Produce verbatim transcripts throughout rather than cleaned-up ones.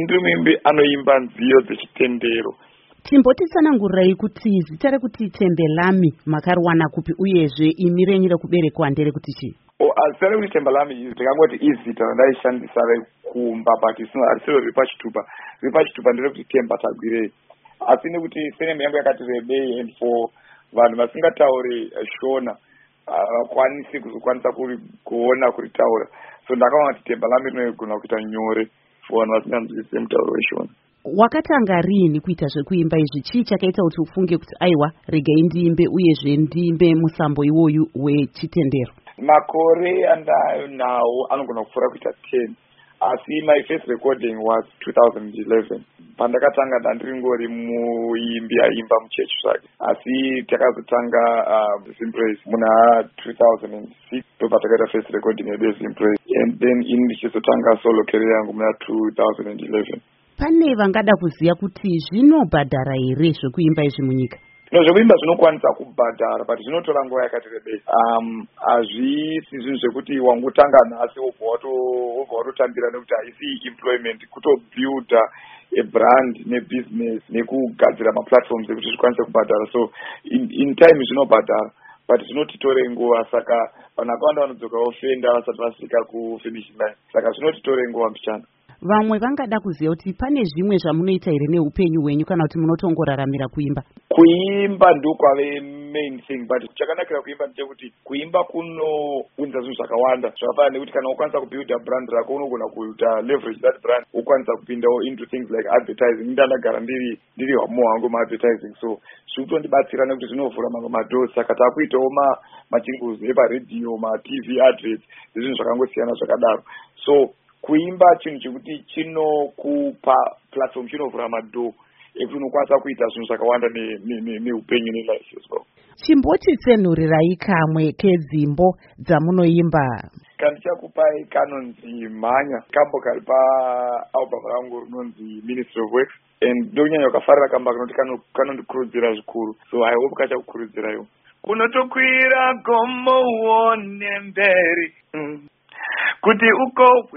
ndiri muimbi anoimba nziyo dzechitendero. Timbotitsanangurirai kuti zita rekuti Tembelami makariwana kupi uyezve imi renyu rekuberekwa nderekuti chii? Oh, zita rekuti Tembelami ndingangoti izita randaishandisa rekumba but harisiro riri pachitupa. Riri pachitupa nderekuti Temba Tagwirei. Asi nekuti senemu yangu yakati rebei and for vanhu vasingatauri Shona havakwanisi kuzokwanisa kuona kuritaura. So ndakaona kuti Tembelami rinogona kuita nyore for vanhu vasinganzwisise mutauro weShona. Wakatanga rini kuita zvekuimba izvi? Chii chakaita kuti ufunge kuti aiwa regai ndiimbe uyezve ndiimbe musambo iwoyu wechitendero? Makore andayo nawo anogona kupfuura kuita ten. Asi my first recording was two thousand eleven. Pandakatanga ndandiringori muimbi aimba muchechi zvake. Asi takazotanga uh, Zimpraise muna two thousand six. Ndobva takaita first recording yedu Zimpraise. And then ini ndichizotanga solo career yangu muna two thousand eleven. Pane vangada kuziya kuti zvinobhadhara here zvekuimba izvi munyika? No, zvekuimba zvinokwanisa kubhadhara but zvinotora nguva yakati rebei. Um, hazvisi zvinhu zvekuti wangotanga nhasi wobva watotambira nekuti haisi employment, kutobuilda a brand nebusiness nekugadzira maplatforms ekuti zvikwanise kubhadhara. So in, in time zvinobhadhara but zvinotitore nguva, saka vanhu vakawanda vanodzoka ofenda vasati vasvika kufinishing line. Saka zvinotitore nguva mbichana. Vamwe vangada kuziva kuti pane zvimwe zvamunoita here neupenyu hwenyu kana kuti munotongoraramira kuimba? Kuimba ndokwave main thing but chakanakira kuimba ndechekuti kuimba kunounza zvinhu zvakawanda zvakafanana nekuti kana ukwanisa kubuilda brand rako unogona kuita leverage that brand, ukwanisa kupindawo into things like advertising. Ndandagara ndiri ndiri hwamo wangu maadvertising, so zvikutondibatsira nekuti zvinovhura mamwe madoors. Saka takuitawo ma machinguzi eparedhiyo, ma-T V adverts nezvinhu zvakangosiyana zvakadaro. So kuimba chinhu chekuti chinokupa platform, chinovhura madhoo ekuti unokwanisa kuita zvinhu zvakawanda neupenyu nelife as well. Chimbotitsenhurirai kamwe kedzimbo dzamunoimba. Kandichakupai kanonzi Mhanya, kambo kari paalbum rangu rinonzi Ministry of Works, and ndonyanya kufarira kamba kanoti kanondikurudzira zvikuru, so I hope kachakukurudziraiwo. Kunotokwira gomo uone mberi mm. kuti uko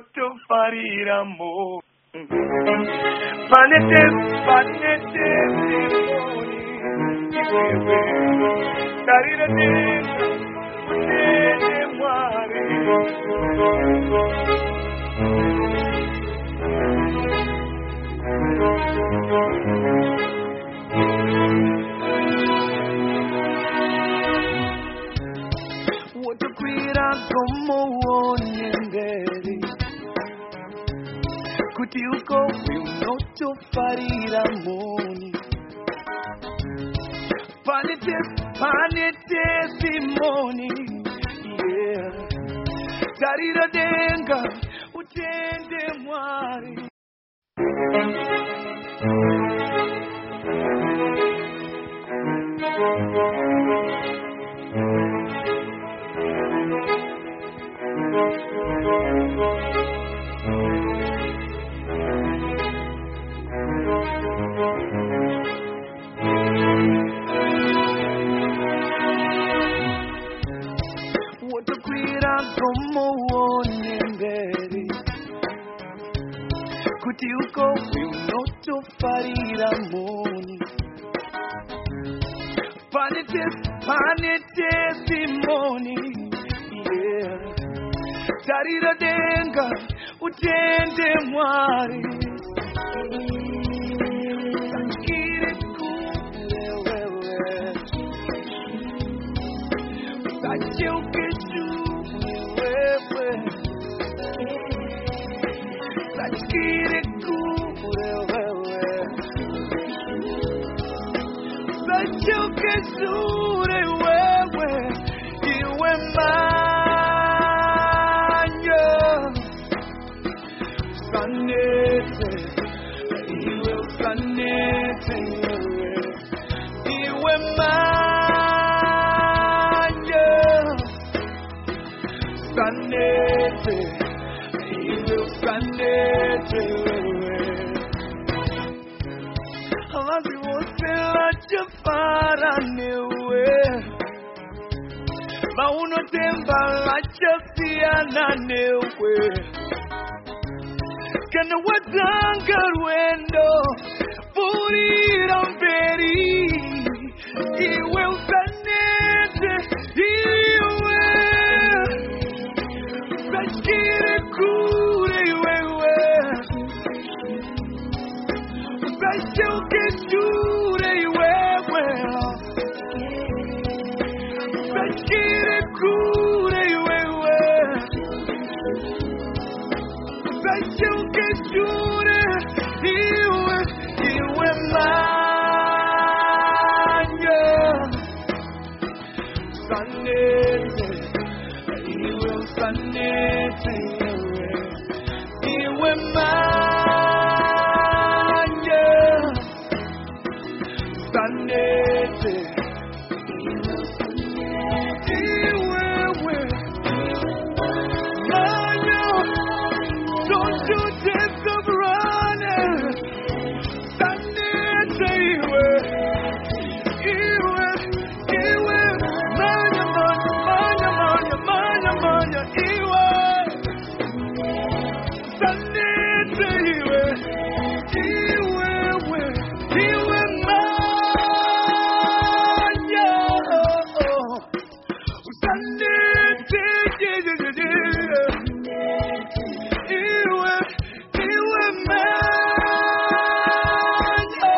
unotofarira mo panete panete iwewe tarira tena utende mwari wotokwira gomo uone mberi kuti uko unotofarira moni panete panete simoni yeah tarira denga utende mwari wotokwira gomo uone mberi kuti uko unotofarira moni panete panete simoni yeah tarira denga utende mwari sakire kule wewe sachuke wewe sakire kule wewe sachuke zure wewe iwe Mhanya sanete iwe sanete iwe Mhanya sanete iwe sanete alazi wote la chafara newe mauno temba la chasiana newe kana watanga rwendo burira mberi iwe usanete iwe usashire kure iwewe usashuke shure iwewe usashire kure iwewe usashuke shure iwe iwe manya sanete iwe sanete iwe manya sanete iwe manya don't you dare stop running sanete iwe iwe iwe manya manya manya manya manya iwe sanete iwe iwe iwe manya sanete iwe iwe manya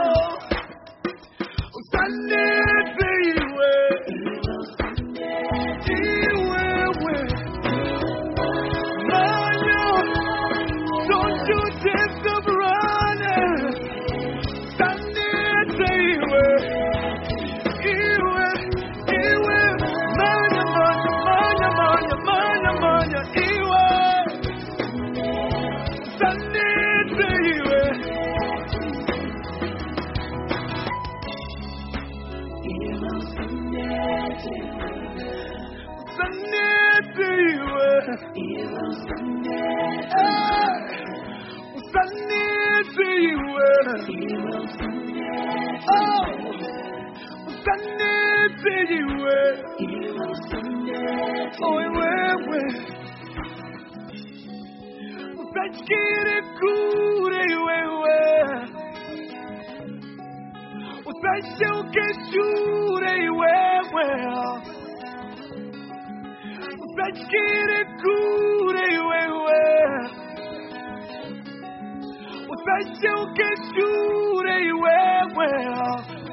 sanete iwe iwe manya don't you dare stop running sanete iwe iwe iwe manya manya manya manya manya iwe sanete iwe sanete iwe sanete iwe oh sanete iwe oh iwewe usashire kure iwewe usashuke shure iwewe usashire kure iwewe usashuke shure iwewe